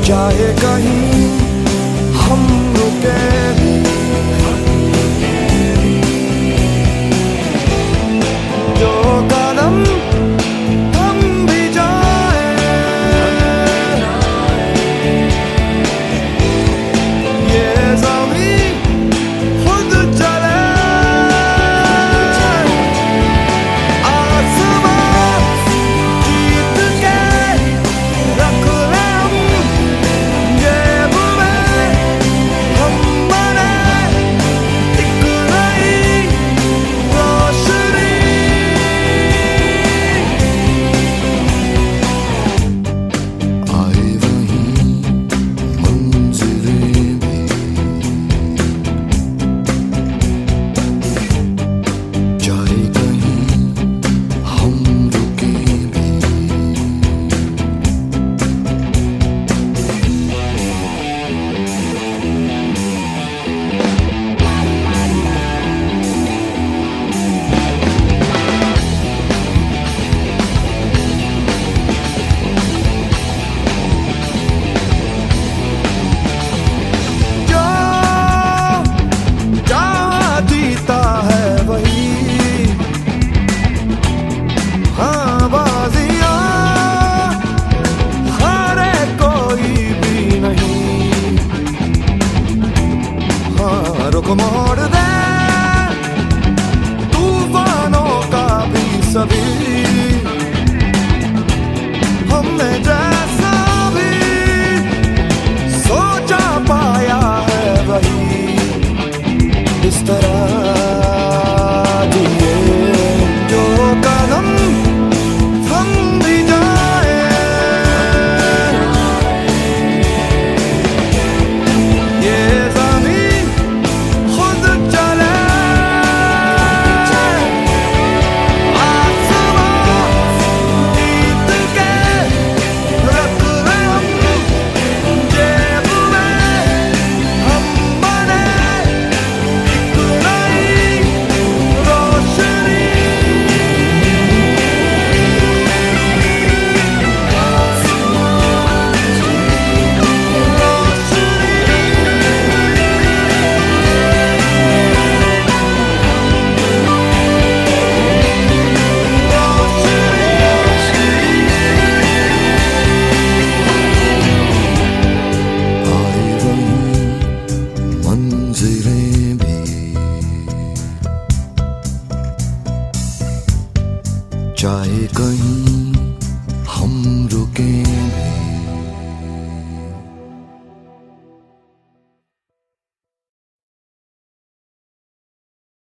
चाहे कहीं हम रुके भी, जो कदम हम भी जाए, ये ज़मीं खुद चले, आसमां जीत के रख ले हम जेब में, हम बने एक नई रोशनी। आए वहीं मंजिलें भी, जाए कहीं हम रुके भी, जो जहाँ जीता है वही, हाँ बाजियाँ हारे कोई भी नहीं, हाँ रुख मोड़ दे तूफानों का भी सभी, हमने